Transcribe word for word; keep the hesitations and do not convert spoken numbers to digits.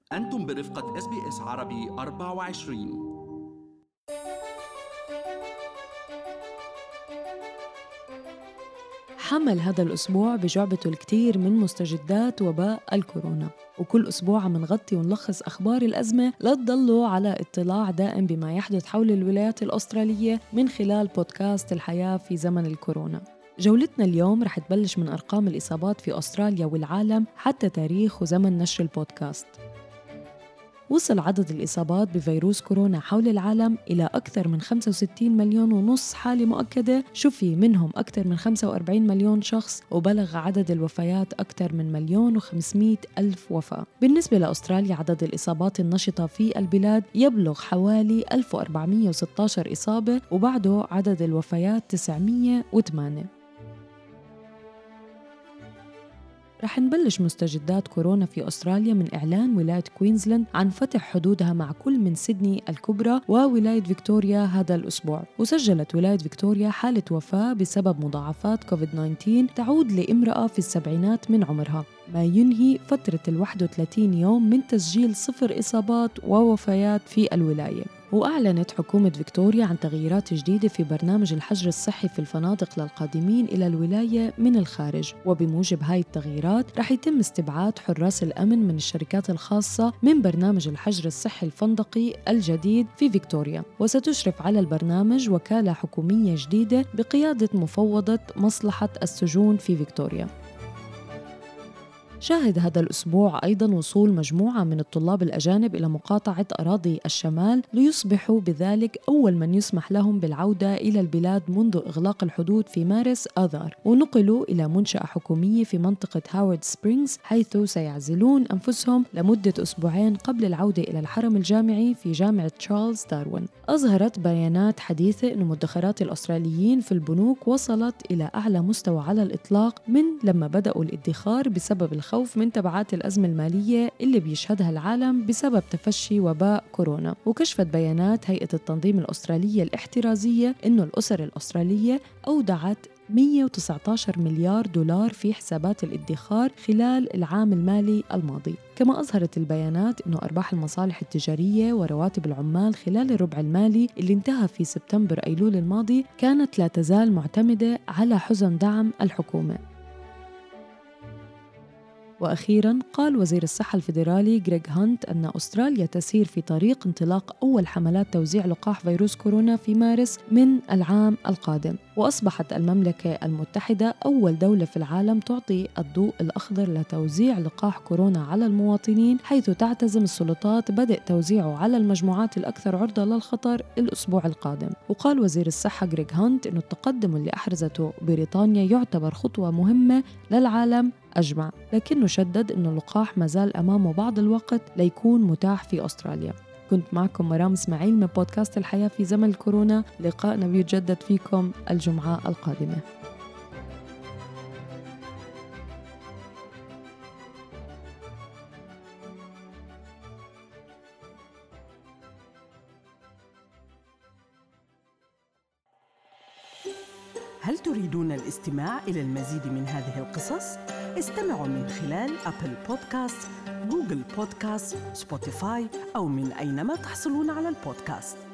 أنتم برفقة إس بي إس عربي أربعة وعشرين. حمل هذا الأسبوع بجعبته الكثير من مستجدات وباء الكورونا، وكل أسبوع عم نغطي ونلخص أخبار الأزمة لتضلوا على اطلاع دائم بما يحدث حول الولايات الأسترالية من خلال بودكاست الحياة في زمن الكورونا. جولتنا اليوم رح تبلش من أرقام الإصابات في أستراليا والعالم حتى تاريخ وزمن نشر البودكاست. وصل عدد الإصابات بفيروس كورونا حول العالم إلى أكثر من خمسة وستين مليون ونص حالة مؤكدة، شفي منهم أكثر من خمسة وأربعين مليون شخص، وبلغ عدد الوفيات أكثر من مليون وخمسمائة ألف وفاة. بالنسبة لأستراليا عدد الإصابات النشطة في البلاد يبلغ حوالي ألف وأربعمائة وستة عشر إصابة، وبعده عدد الوفيات تسعمائة وثمانية. رح نبلش مستجدات كورونا في أستراليا من إعلان ولاية كوينزلاند عن فتح حدودها مع كل من سيدني الكبرى وولاية فيكتوريا هذا الأسبوع. وسجلت ولاية فيكتوريا حالة وفاة بسبب مضاعفات كوفيد تسعة عشر تعود لامرأة في السبعينات من عمرها، ما ينهي فترة الواحد وثلاثين يوم من تسجيل صفر إصابات ووفيات في الولاية. وأعلنت حكومة فيكتوريا عن تغييرات جديدة في برنامج الحجر الصحي في الفنادق للقادمين إلى الولاية من الخارج، وبموجب هاي التغييرات رح يتم استبعاد حراس الأمن من الشركات الخاصة من برنامج الحجر الصحي الفندقي الجديد في فيكتوريا. وستشرف على البرنامج وكالة حكومية جديدة بقيادة مفوضة مصلحة السجون في فيكتوريا. شاهد هذا الأسبوع أيضاً وصول مجموعة من الطلاب الأجانب إلى مقاطعة أراضي الشمال ليصبحوا بذلك أول من يسمح لهم بالعودة إلى البلاد منذ إغلاق الحدود في مارس آذار، ونقلوا إلى منشأة حكومية في منطقة هاورد سبرينغز، حيث سيعزلون أنفسهم لمدة أسبوعين قبل العودة إلى الحرم الجامعي في جامعة تشارلز داروين. أظهرت بيانات حديثة أن مدخرات الأستراليين في البنوك وصلت إلى أعلى مستوى على الإطلاق من لما بدأوا الادخار بسبب الخوف من تبعات الأزمة المالية اللي بيشهدها العالم بسبب تفشي وباء كورونا. وكشفت بيانات هيئة التنظيم الأسترالية الاحترازية إنه الأسر الأسترالية أودعت مئة وتسعة عشر مليار دولار في حسابات الادخار خلال العام المالي الماضي. كما أظهرت البيانات إنه أرباح المصالح التجارية ورواتب العمال خلال الربع المالي اللي انتهى في سبتمبر أيلول الماضي كانت لا تزال معتمدة على حزم دعم الحكومة. وأخيراً قال وزير الصحة الفيدرالي غريغ هانت أن أستراليا تسير في طريق انطلاق أول حملات توزيع لقاح فيروس كورونا في مارس من العام القادم. وأصبحت المملكة المتحدة أول دولة في العالم تعطي الضوء الأخضر لتوزيع لقاح كورونا على المواطنين، حيث تعتزم السلطات بدء توزيعه على المجموعات الأكثر عرضة للخطر الأسبوع القادم. وقال وزير الصحة غريغ هانت أن التقدم اللي أحرزته بريطانيا يعتبر خطوة مهمة للعالم أجمع، لكنه شدد أن اللقاح ما زال أمامه بعض الوقت ليكون متاح في أستراليا. كنت معكم مرام إسماعيل من بودكاست الحياة في زمن الكورونا. لقاءنا بيتجدد فيكم الجمعة القادمة. هل تريدون الاستماع إلى المزيد من هذه القصص؟ استمعوا من خلال أبل بودكاست، جوجل بودكاست، سبوتيفاي أو من أينما تحصلون على البودكاست.